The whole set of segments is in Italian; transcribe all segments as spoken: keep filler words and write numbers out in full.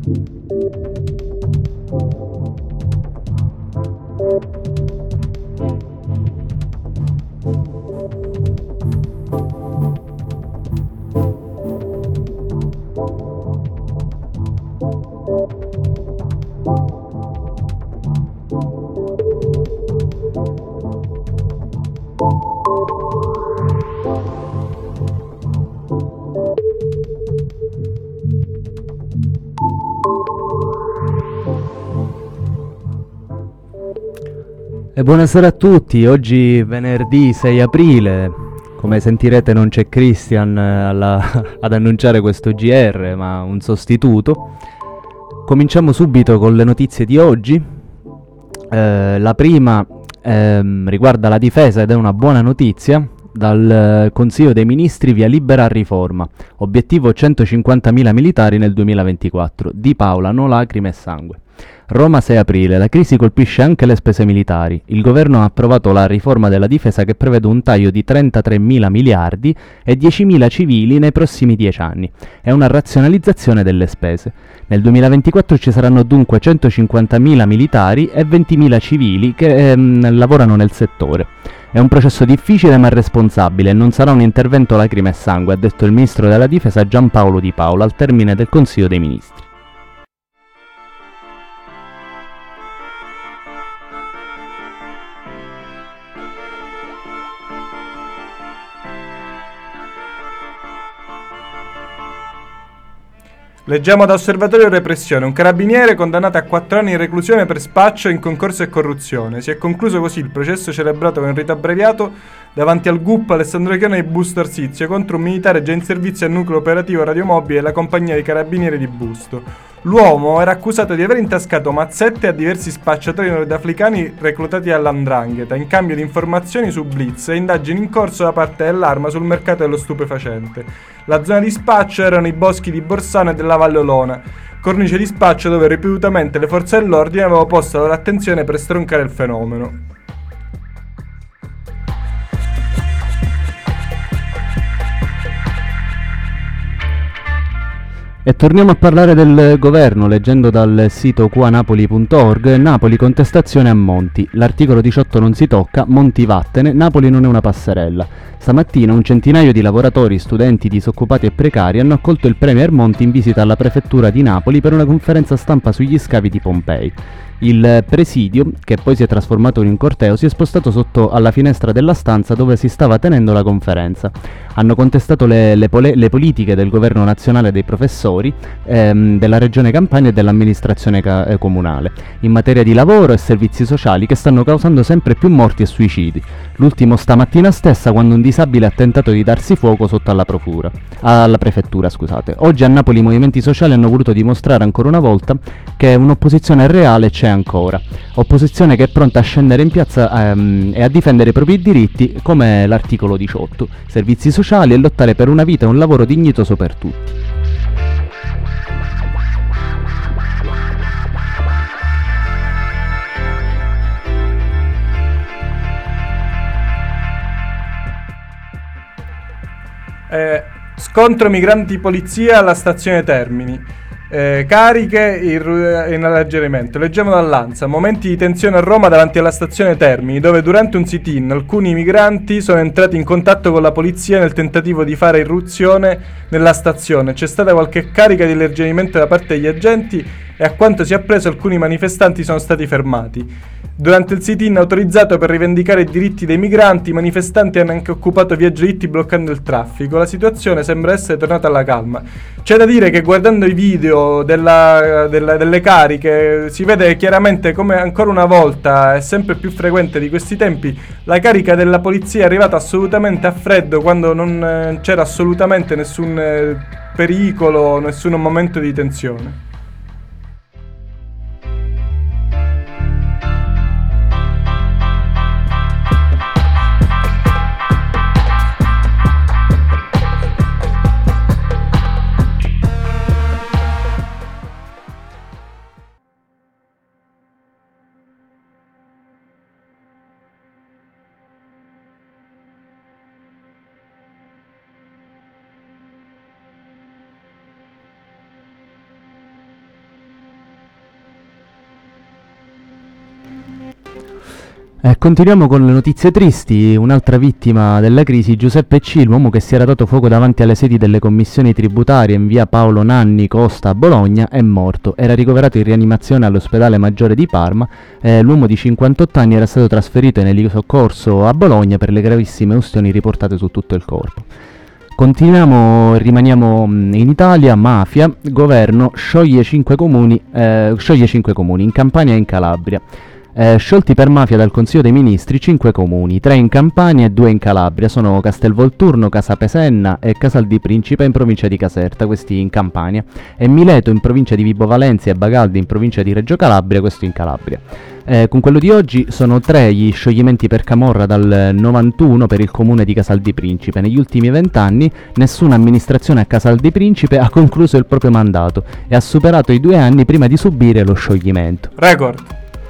E buonasera a tutti, oggi venerdì sei aprile, come sentirete non c'è Christian alla, ad annunciare questo G R, ma un sostituto. Cominciamo subito con le notizie di oggi. Eh, la prima ehm, riguarda la difesa ed è una buona notizia. Dal Consiglio dei Ministri via libera a riforma, obiettivo centocinquantamila militari nel duemilaventiquattro, Di Paola, no lacrime e sangue. Roma sei aprile, la crisi colpisce anche le spese militari. Il governo ha approvato la riforma della difesa che prevede un taglio di trentatremila miliardi e diecimila civili nei prossimi dieci anni. È una razionalizzazione delle spese. Nel duemilaventiquattro ci saranno dunque centocinquantamila militari e ventimila civili che ehm, lavorano nel settore. È un processo difficile ma responsabile e non sarà un intervento lacrime e sangue, ha detto il ministro della difesa Giampaolo Di Paola al termine del Consiglio dei Ministri. Leggiamo da Osservatorio Repressione, un carabiniere condannato a quattro anni di reclusione per spaccio in concorso e corruzione. Si è concluso così il processo celebrato con rito abbreviato davanti al G U P Alessandro Chione di Busto Arsizio contro un militare già in servizio al nucleo operativo radiomobile della compagnia di carabinieri di Busto. L'uomo era accusato di aver intascato mazzette a diversi spacciatori nordafricani reclutati dall'Andrangheta in cambio di informazioni su Blitz e indagini in corso da parte dell'Arma sul mercato dello stupefacente. La zona di spaccio erano i boschi di Borsano e della Valle Olona, cornice di spaccio dove ripetutamente le forze dell'ordine avevano posto la loro attenzione per stroncare il fenomeno. E torniamo a parlare del governo, leggendo dal sito quanapoli punto org. Napoli contestazione a Monti, l'articolo diciotto non si tocca, Monti vattene, Napoli non è una passerella. Stamattina un centinaio di lavoratori, studenti, disoccupati e precari hanno accolto il premier Monti in visita alla prefettura di Napoli per una conferenza stampa sugli scavi di Pompei. Il presidio, che poi si è trasformato in un corteo, si è spostato sotto alla finestra della stanza dove si stava tenendo la conferenza. Hanno contestato le, le, pole, le politiche del governo nazionale dei professori, ehm, della regione Campania e dell'amministrazione ca- eh, comunale, in materia di lavoro e servizi sociali che stanno causando sempre più morti e suicidi. L'ultimo stamattina stessa quando un disabile ha tentato di darsi fuoco sotto alla, profura, alla prefettura. Scusate. Oggi a Napoli i movimenti sociali hanno voluto dimostrare ancora una volta che un'opposizione reale c'è ancora. Opposizione che è pronta a scendere in piazza ehm, e a difendere i propri diritti come l'articolo diciotto, servizi sociali e lottare per una vita e un lavoro dignitoso per tutti. Eh, scontro migranti-polizia alla stazione Termini. Eh, cariche in, in alleggerimento. Leggiamo dall'Ansa. Momenti di tensione a Roma davanti alla stazione Termini, dove durante un sit-in alcuni migranti sono entrati in contatto con la polizia nel tentativo di fare irruzione nella stazione. C'è stata qualche carica di alleggerimento da parte degli agenti e a quanto si è appreso alcuni manifestanti sono stati fermati. Durante il sit-in autorizzato per rivendicare i diritti dei migranti, i manifestanti hanno anche occupato via Giolitti bloccando il traffico. La situazione sembra essere tornata alla calma. C'è da dire che guardando i video della, della, delle cariche si vede chiaramente come ancora una volta, è sempre più frequente di questi tempi, la carica della polizia è arrivata assolutamente a freddo quando non eh, c'era assolutamente nessun eh, pericolo, nessun momento di tensione. Eh, continuiamo con le notizie tristi. Un'altra vittima della crisi, Giuseppe C., l'uomo che si era dato fuoco davanti alle sedi delle commissioni tributarie in via Paolo Nanni Costa a Bologna, è morto. Era ricoverato in rianimazione all'ospedale Maggiore di Parma. Eh, l'uomo di cinquantotto anni era stato trasferito in elisoccorso a Bologna per le gravissime ustioni riportate su tutto il corpo. Continuiamo, rimaniamo in Italia. Mafia, governo scioglie cinque comuni, eh, scioglie cinque comuni in Campania e in Calabria. Eh, sciolti per mafia dal Consiglio dei Ministri cinque comuni, tre in Campania e due in Calabria. Sono Castelvolturno, Casapesenna e Casal di Principe in provincia di Caserta, questi in Campania, e Mileto in provincia di Vibo Valentia e Bagaldi in provincia di Reggio Calabria, questo in Calabria. Eh, con quello di oggi sono tre gli scioglimenti per camorra dal novantuno per il comune di Casal di Principe. Negli ultimi vent'anni nessuna amministrazione a Casal di Principe ha concluso il proprio mandato e ha superato i due anni prima di subire lo scioglimento. Record.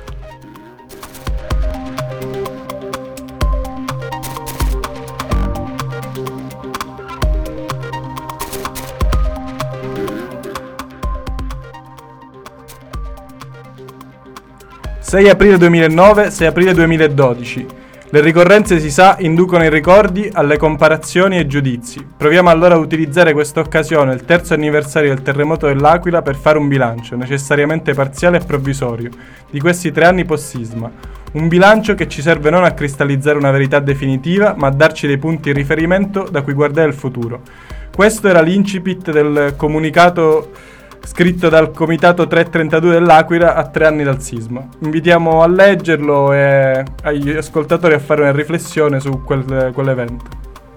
sei aprile duemilanove, sei aprile duemiladodici. Le ricorrenze, si sa, inducono i ricordi alle comparazioni e giudizi. Proviamo allora a utilizzare questa occasione, il terzo anniversario del terremoto dell'Aquila, per fare un bilancio, necessariamente parziale e provvisorio, di questi tre anni post-sisma. Un bilancio che ci serve non a cristallizzare una verità definitiva, ma a darci dei punti di riferimento da cui guardare il futuro. Questo era l'incipit del comunicato scritto dal Comitato trecentotrentadue dell'Aquila a tre anni dal sisma. Invitiamo a leggerlo e agli ascoltatori a fare una riflessione su quel, quell'evento.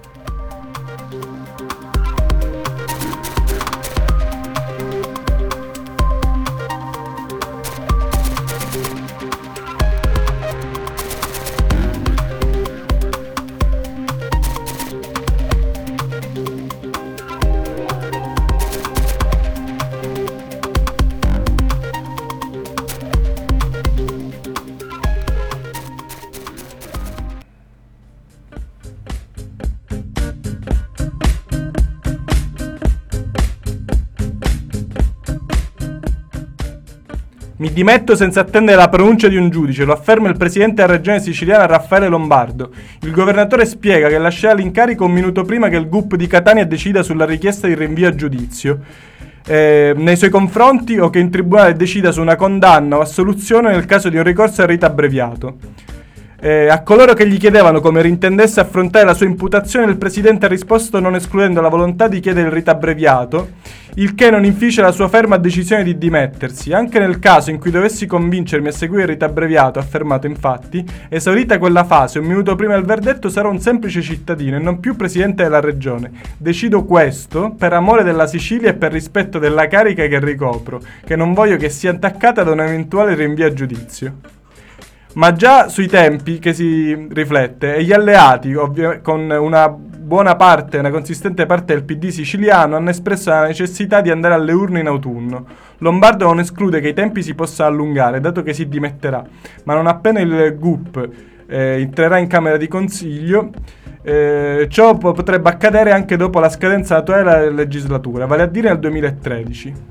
Mi dimetto senza attendere la pronuncia di un giudice, lo afferma il presidente della regione siciliana Raffaele Lombardo. Il governatore spiega che lascerà l'incarico un minuto prima che il G U P di Catania decida sulla richiesta di rinvio a giudizio eh, nei suoi confronti, o che in tribunale decida su una condanna o assoluzione nel caso di un ricorso al rito abbreviato. Eh, a coloro che gli chiedevano come rintendesse affrontare la sua imputazione, il presidente ha risposto non escludendo la volontà di chiedere il rito abbreviato, il che non inficia la sua ferma decisione di dimettersi. Anche nel caso in cui dovessi convincermi a seguire il rito abbreviato, ha affermato infatti, esaurita quella fase, un minuto prima del verdetto sarò un semplice cittadino e non più presidente della regione. Decido questo per amore della Sicilia e per rispetto della carica che ricopro, che non voglio che sia attaccata da un eventuale rinvio a giudizio. Ma già sui tempi che si riflette, e gli alleati, ovvio, con una buona parte, una consistente parte del P D siciliano, hanno espresso la necessità di andare alle urne in autunno. Lombardo non esclude che i tempi si possano allungare, dato che si dimetterà, ma non appena il G U P eh, entrerà in Camera di Consiglio, eh, ciò potrebbe accadere anche dopo la scadenza naturale della legislatura, vale a dire nel duemilatredici.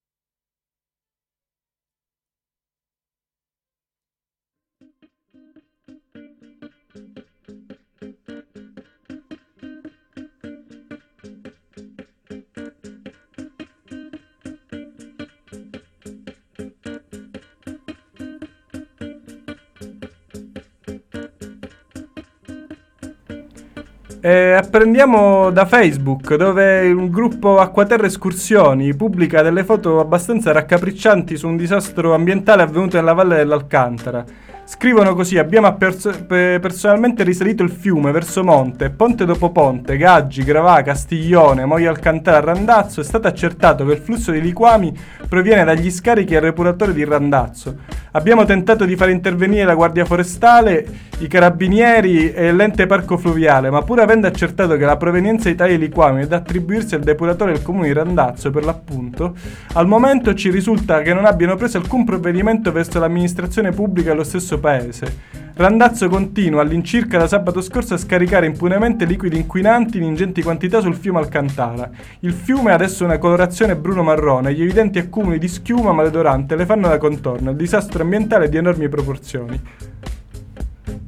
E apprendiamo da Facebook, dove un gruppo Acquaterra Escursioni pubblica delle foto abbastanza raccapriccianti su un disastro ambientale avvenuto nella valle dell'Alcantara. Scrivono così: abbiamo perso- pe- personalmente risalito il fiume verso monte, ponte dopo ponte, Gaggi, Gravà, Castiglione, Moio Alcantara, Randazzo. È stato accertato che il flusso di liquami proviene dagli scarichi e depuratore di Randazzo. Abbiamo tentato di far intervenire la Guardia Forestale, i Carabinieri e l'ente parco fluviale, ma pur avendo accertato che la provenienza di tali liquami è da attribuirsi al depuratore del comune di Randazzo, per l'appunto, al momento ci risulta che non abbiano preso alcun provvedimento verso l'amministrazione pubblica dello stesso paese. Randazzo continua all'incirca da sabato scorso a scaricare impunemente liquidi inquinanti in ingenti quantità sul fiume Alcantara. Il fiume ha adesso una colorazione bruno-marrone e gli evidenti accumuli di schiuma maleodorante le fanno da contorno. Il disastro ambientale è di enormi proporzioni.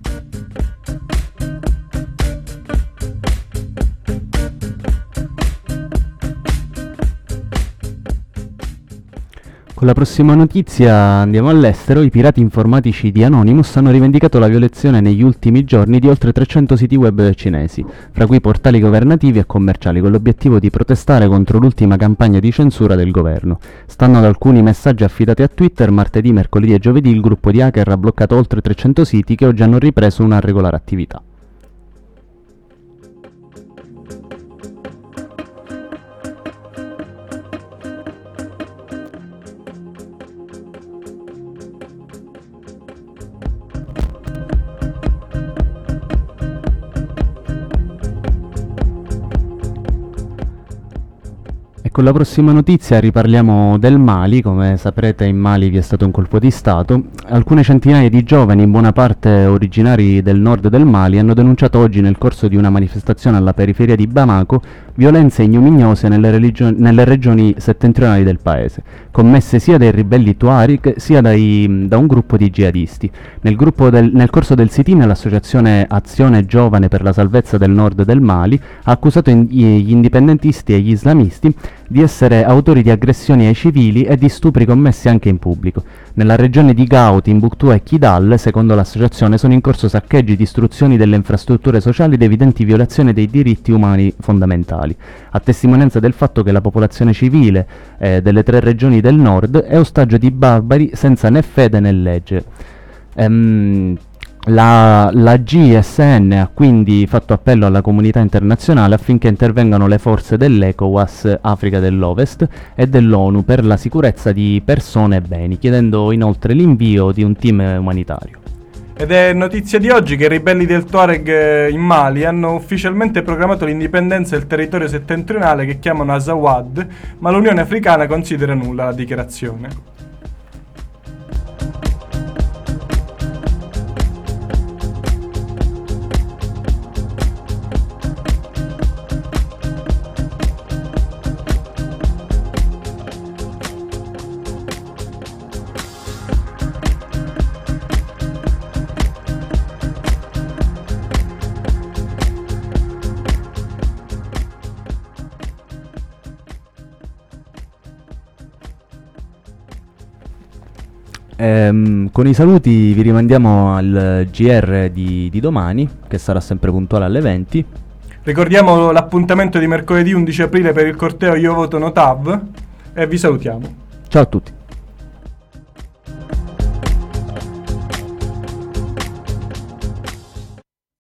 Con la prossima notizia andiamo all'estero. I pirati informatici di Anonymous hanno rivendicato la violazione negli ultimi giorni di oltre trecento siti web cinesi, fra cui portali governativi e commerciali, con l'obiettivo di protestare contro l'ultima campagna di censura del governo. Stando ad alcuni messaggi affidati a Twitter, martedì, mercoledì e giovedì il gruppo di hacker ha bloccato oltre trecento siti che oggi hanno ripreso una regolare attività. Con la prossima notizia riparliamo del Mali. Come saprete, in Mali vi è stato un colpo di Stato. Alcune centinaia di giovani, in buona parte originari del nord del Mali, hanno denunciato oggi nel corso di una manifestazione alla periferia di Bamako violenze ignominiose nelle, religio- nelle regioni settentrionali del paese, commesse sia dai ribelli Tuareg sia dai, da un gruppo di jihadisti. Nel, gruppo del, nel corso del sit-in l'associazione Azione Giovane per la Salvezza del Nord del Mali ha accusato in- gli indipendentisti e gli islamisti di essere autori di aggressioni ai civili e di stupri commessi anche in pubblico. Nella regione di Gao, Timbuktu e Kidal, secondo l'associazione, sono in corso saccheggi, distruzioni delle infrastrutture sociali ed evidenti violazioni dei diritti umani fondamentali, a testimonianza del fatto che la popolazione civile eh, delle tre regioni del nord è ostaggio di barbari senza né fede né legge. Ehm, La, la G S N ha quindi fatto appello alla comunità internazionale affinché intervengano le forze dell'ECOWAS Africa dell'Ovest e dell'ONU per la sicurezza di persone e beni, chiedendo inoltre l'invio di un team umanitario. Ed è notizia di oggi che i ribelli del Tuareg in Mali hanno ufficialmente proclamato l'indipendenza del territorio settentrionale che chiamano Azawad, ma l'Unione Africana considera nulla la dichiarazione. Ehm, con i saluti vi rimandiamo al G R di, di domani, che sarà sempre puntuale alle venti. Ricordiamo l'appuntamento di mercoledì undici aprile per il corteo Io Voto No Tav e vi salutiamo. Ciao a tutti.